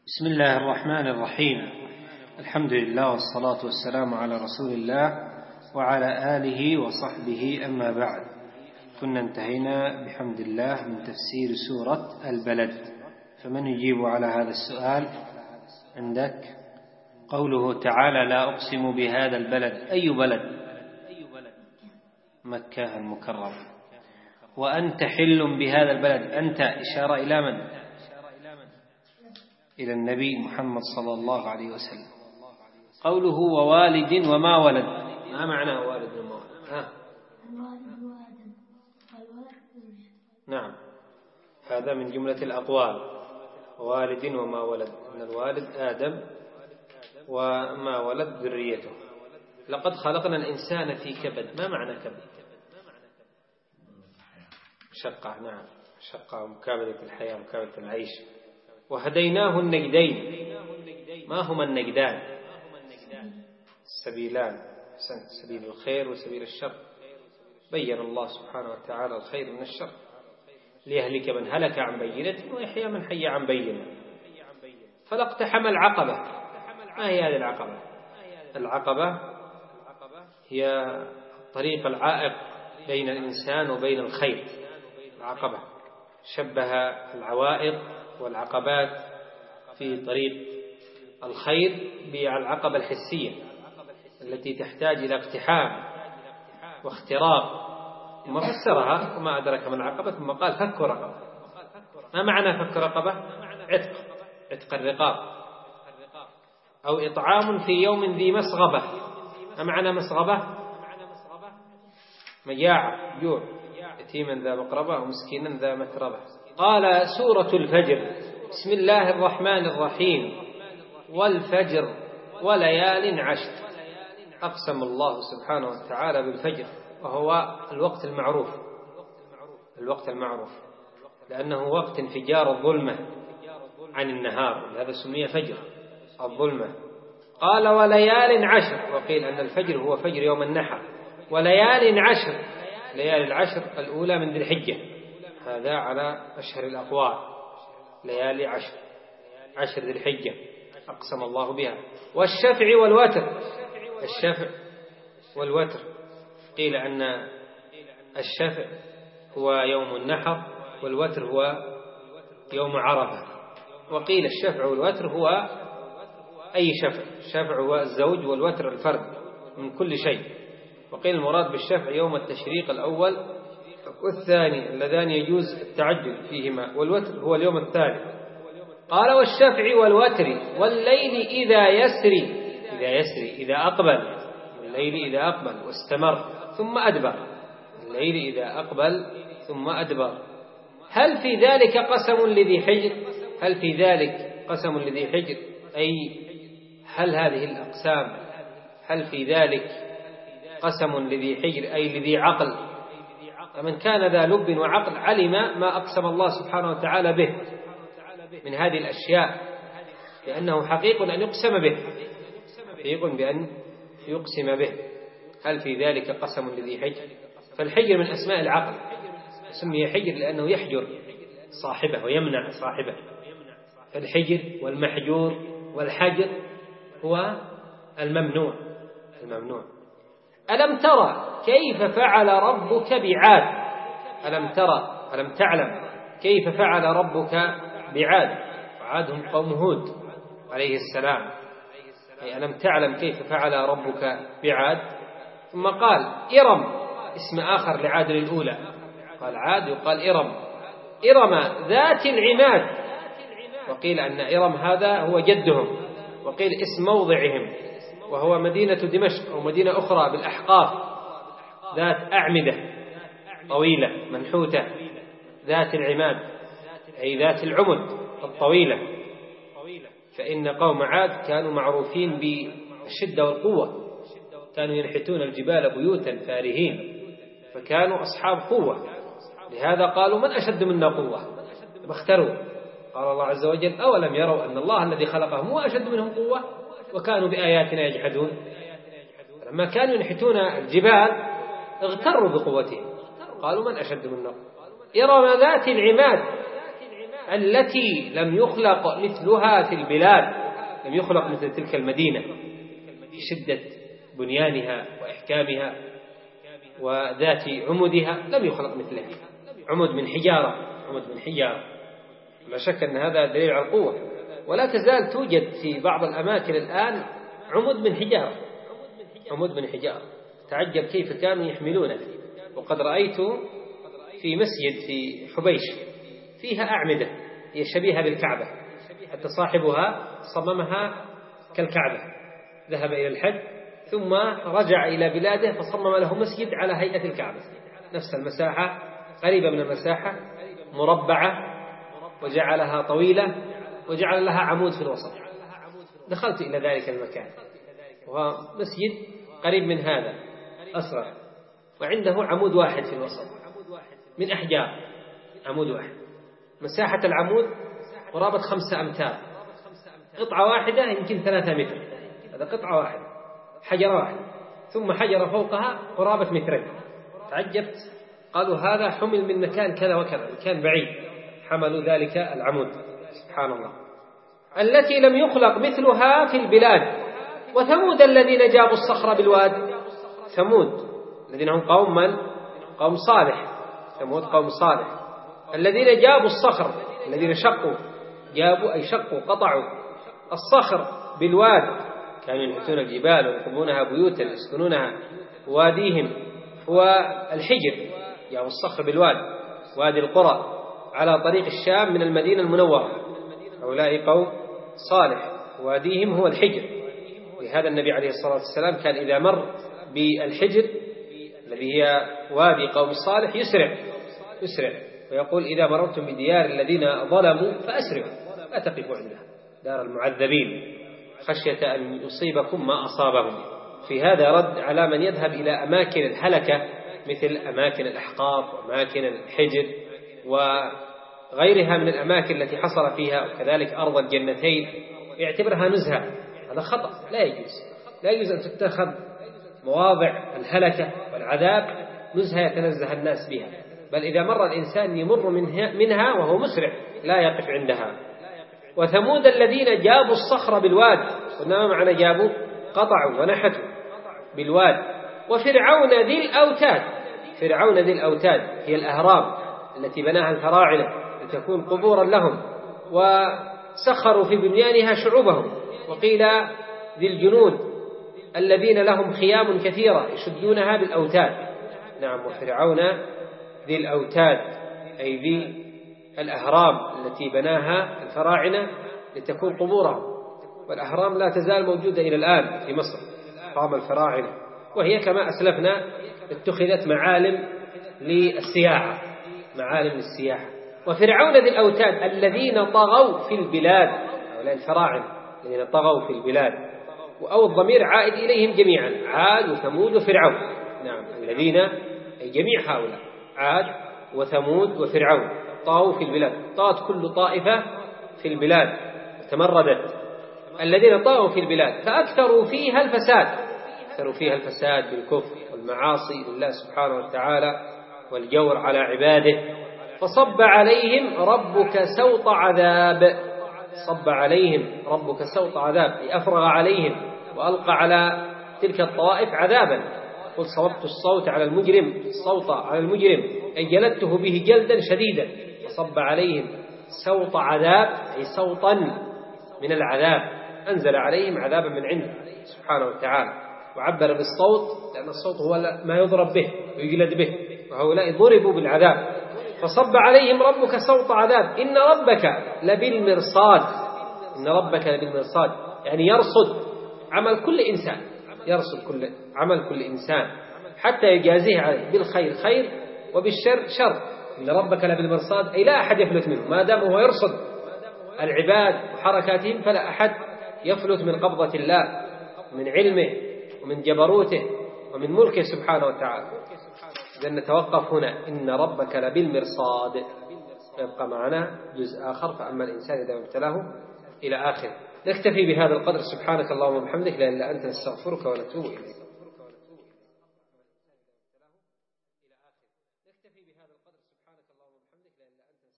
بسم الله الرحمن الرحيم. الحمد لله والصلاة والسلام على رسول الله وعلى آله وصحبه، أما بعد. كنا انتهينا بحمد الله من تفسير سورة البلد، فمن يجيب على هذا السؤال؟ عندك قوله تعالى: لا أقسم بهذا البلد. أي بلد؟ مكة المكرمة. وأنت حل بهذا البلد. أنت إشارة إلى من؟ إلى النبي محمد صلى الله عليه وسلم. قوله ووالد وما ولد، ما معنى والد وما ولد؟ نعم، هذا من جملة الأقوال. والد وما ولد، أن الوالد آدم وما ولد ذريته. لقد خلقنا الإنسان في كبد. ما معنى كبد؟ شقة. نعم، شقة، مكابدة الحياة، مكابدة العيش. وهديناه النجدين. ما هما النجدان؟ السبيلان، سبيل الخير وسبيل الشر. بين الله سبحانه وتعالى الخير من الشر، ليهلك من هلك عن بينة ويحيى من حي عن بينة. فلاقتحم العقبة. ما هي هذه العقبة؟ العقبة هي الطريق العائق بين الإنسان وبين الخير. العقبة شبه العوائق والعقبات في طريق الخير بالعقبة الحسية التي تحتاج إلى اقتحام واختراق. ثم فسرها: وما أدرك ما العقبة، ثم قال: فك رقبة. ما معنى فك رقبة؟ عتق الرقاب، أو إطعام في يوم ذي مسغبة. ما معنى مسغبة؟ مجاعة، جوع. يتيما ذا مقربة ومسكينا ذا متربة. قال: سورة الفجر. بسم الله الرحمن الرحيم. والفجر وليال عشر. أقسم الله سبحانه وتعالى بالفجر، وهو الوقت المعروف. الوقت المعروف لأنه وقت انفجار الظلمة عن النهار، لهذا سمي فجر الظلمة. قال: وليال عشر. وقيل أن الفجر هو فجر يوم النحر. وليال عشر، ليالي العشر الأولى من ذي الحجة، هذا على أشهر الأقوال. ليالي عشر ذي الحجة أقسم الله بها. والشفع والوتر. الشفع والوتر، قيل أن الشفع هو يوم النحر والوتر هو يوم عرفة. وقيل الشفع والوتر هو أي شفع. الشفع هو الزوج والوتر الفرد من كل شيء. وقيل المراد بالشفع يوم التشريق الأول والثاني اللذان يجوز التعجل فيهما، والوتر هو اليوم الثالث. قال: والشفع والوتر والليل إذا يسري. إذا أقبل. الليل إذا أقبل واستمر ثم أدبر. الليل إذا أقبل ثم أدبر. هل في ذلك قسم لذي حجر؟ هل في ذلك قسم لذي حجر، أي هل هذه الأقسام، هل في ذلك قسم لذي حجر أي لذي عقل؟ فمن كان ذا لب وعقل علم ما أقسم الله سبحانه وتعالى به من هذه الأشياء، لأنه حقيق أن يقسم به، حقيق بأن يقسم به. هل في ذلك قسم لذي حجر؟ فالحجر من أسماء العقل، سمي حجر لأنه يحجر صاحبه ويمنع صاحبه. فالحجر والمحجور والحجر هو الممنوع. ألم ترى كيف فعل ربك بعاد؟ ألم تعلم كيف فعل ربك بعاد؟ عاد هم قوم هود عليه السلام. أي ألم تعلم كيف فعل ربك بعاد؟ ثم قال: إرم، اسم آخر لعاد الأولى. قال عاد يقال إرم ذات العماد. وقيل أن إرم هذا هو جدهم، وقيل اسم موضعهم، وهو مدينة دمشق أو مدينة أخرى بالأحقاف، ذات أعمدة طويلة منحوتة، ذات العماد أي ذات العمد الطويلة. فإن قوم عاد كانوا معروفين بالشدة والقوة، كانوا ينحتون الجبال بيوتا فارهين، فكانوا أصحاب قوة. لهذا قالوا: من أشد منا قوة؟ فاختروا. قال الله عز وجل: أولم يروا أن الله الذي خلقهم هو أشد منهم قوة وكانوا بآياتنا يجحدون. لما كانوا ينحتون الجبال اغتروا بقوتهم، قالوا: من أشد منا قوة؟ إرم ذات العماد. التي لم يخلق مثلها في البلاد، لم يخلق مثل تلك المدينة في شدة بنيانها وإحكامها وذات عمدها، لم يخلق مثلها. عمد من حجارة، عمد من حجارة، لا شك أن هذا دليل على القوة. ولا تزال توجد في بعض الأماكن الآن عمد من حجارة، عمود من حجارة، تعجب كيف كانوا يحملونه. وقد رأيت في مسجد في حبيش فيها أعمدة هي شبيهة بالكعبة، حتى صاحبها صممها كالكعبة، ذهب إلى الحج ثم رجع إلى بلاده فصمم له مسجد على هيئة الكعبة، نفس المساحة، قريبة من المساحة، مربعة، وجعلها طويلة وجعل لها عمود في الوسط. دخلت إلى ذلك المكان وهو مسجد قريب من هذا أصغر، وعنده عمود واحد في الوسط من أحجار، عمود واحد، مساحة العمود قرابة 5 أمتار، قطعة واحدة يمكن 3 متر، هذا قطعة واحدة، حجرة واحدة، ثم حجرة فوقها قرابة 2 متر. تعجبت، قالوا هذا حمل من مكان كذا وكذا، مكان بعيد حملوا ذلك العمود، سبحان الله. التي لم يخلق مثلها في البلاد. وثمود الذين جابوا الصخر بالواد، ثمود الذين هم قوم من؟ قوم صالح، ثمود قوم صالح، الذين جابوا الصخر، الذين شقوا، جابوا أي شقوا، قطعوا الصخر بالواد، كانوا ينحتون الجبال ويقومونها بيوتا يسكنونها، واديهم هو الحجر، جابوا الصخر بالواد، وادي القرى على طريق الشام من المدينة المنورة، هؤلاء قوم صالح، واديهم هو الحجر. لهذا النبي عليه الصلاة والسلام كان إذا مر بالحجر الذي هي وادي قوم صالح يسرع ويقول إذا مررتم بديار الذين ظلموا فأسرعوا، لا تقفوا عندها، دار المعذبين، خشية أن يصيبكم ما أصابهم. في هذا رد على من يذهب إلى أماكن الهلكة مثل أماكن الأحقاف وأماكن الحجر وغيرها من الأماكن التي حصل فيها، وكذلك أرض الجنتين، يعتبرها نزهة. هذا خطأ، لا يجوز أن تتخذ مواضع الهلكة والعذاب نزهة يتنزه الناس بها، بل إذا مر الإنسان يمر منها وهو مسرع، لا يقف عندها. وثمود الذين جابوا الصخر بالواد، قلنا ما معنى جابوا؟ قطعوا ونحتوا بالواد. وفرعون ذي الأوتاد، فرعون ذي الأوتاد هي الأهرام التي بناها الفراعنة لتكون قبورا لهم، وسخروا في بنيانها شعوبهم. وقيل ذي الجنود الذين لهم خيام كثيرة يشدونها بالأوتاد. نعم، وفرعون ذي الأوتاد أي ذي الأهرام التي بناها الفراعنة لتكون قبورهم، والأهرام لا تزال موجودة إلى الآن في مصر، أهرام الفراعنة، وهي كما أسلفنا اتخذت معالم للسياحة، معالم للسياحة. وفرعون ذي الأوتاد الذين طغوا في البلاد، هؤلاء الفراعنة الذين طغوا في البلاد، أو الضمير عائد إليهم جميعا، عاد وثمود وفرعون. نعم، الذين أي جميع هؤلاء، عاد وثمود وفرعون طغوا في البلاد، طغت كل طائفة في البلاد وتمردت. الذين طغوا في البلاد فأكثروا فيها الفساد، أكثروا فيها الفساد بالكفر والمعاصي لله سبحانه وتعالى والجور على عباده. فصب عليهم ربك سوط عذاب، صب عليهم ربك سوط عذاب أي أفرغ عليهم وألقى على تلك الطوائف عذابا. قل صوبت الصوت على المجرم، الصوت على المجرم أي جلدته به جلدا شديدا. فصب عليهم سوط عذاب أي صوتا من العذاب، أنزل عليهم عذابا من عنده سبحانه وتعالى، وعبر بالصوت لأن الصوت هو ما يضرب به ويجلد به، وهؤلاء ضربوا بالعذاب. فصب عليهم ربك سوط عذاب إن ربك لبالمرصاد، إن ربك لبالمرصاد يعني يرصد عمل كل إنسان، يرصد كل عمل كل إنسان حتى يجازيه عليه، بالخير خير وبالشر شر. إن ربك لبالمرصاد أي لا أحد يفلت منه، ما دام هو يرصد العباد وحركاتهم فلا أحد يفلت من قبضة الله، من علمه ومن جبروته ومن ملكه سبحانه وتعالى. إذن نتوقف هنا، إن ربك لبالمرصاد. يبقى معنا جزء آخر، فأما الإنسان إذا ابتلاه إلى آخر. نكتفي بهذا القدر، سبحانك اللهم وبحمدك، لا إله إلا أنت نستغفرك ونتوب إليك.